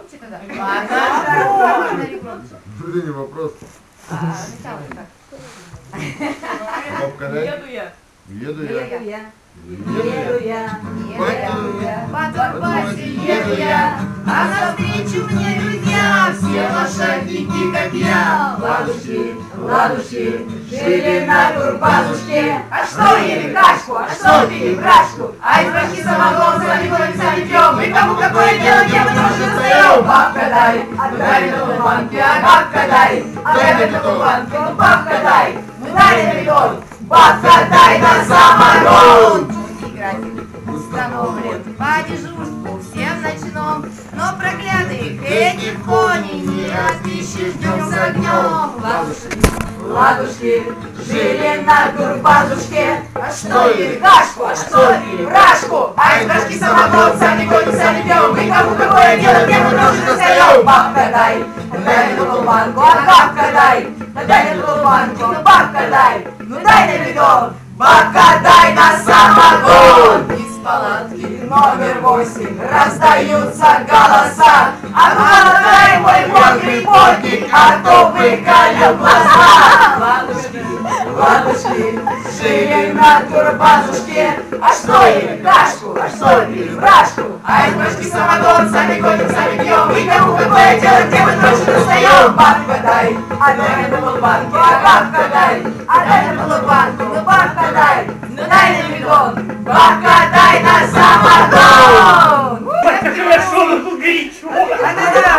громче тогда? Ладно. Это не вопрос. Сначала как? Бабка, дай. Еду я. Еду я. Еду я. Еду я. По Донбассе еду я, а навстречу мне друзья, все лошадники, как я. Ладушки, ладушки, жили на турбазушке. А что ели кашку, а что пили брашку? А из брашки самогон, сами ходим, сами пьем. И кому какое дело, где мы тоже достаем? Бабка дай, отдай на туманке, а бабка дай, отдай на туманке, бабка дай. Мы дали на бетон, бабка дай на самогон. График установлен по дежурству всем ночном, но проклятых этих коней не отыщешь днем с огнем. Ладушки жили на турбазушке. А что ели кашку, а что пили брашку? А из брашки самогон, сами ходим, сами пьем. И кому какое дело, где мы тоже достаем? Бабка дай, дай на туманку, а бабка дай, дай на туманку, бабка дай, ну дай на бидон, бабка дай на самогон. Из палатки номер 8 раздаются голоса. А ну отдай мой мокрый потник, а то выколю глаза. Ладушки жили на турбазушке. А что ели кашку, а что пили брашку? А из брашки самогон, сами ходим, сами пьем. И кому какое дело, где мы тоже достаем? Бабка дай, отдай на полубанку, а бабка дай, отдай на полубанку, ну бабка дай, ну дай на бидон, бабка дай на самогон. Ой, как хорошо, ну горячо!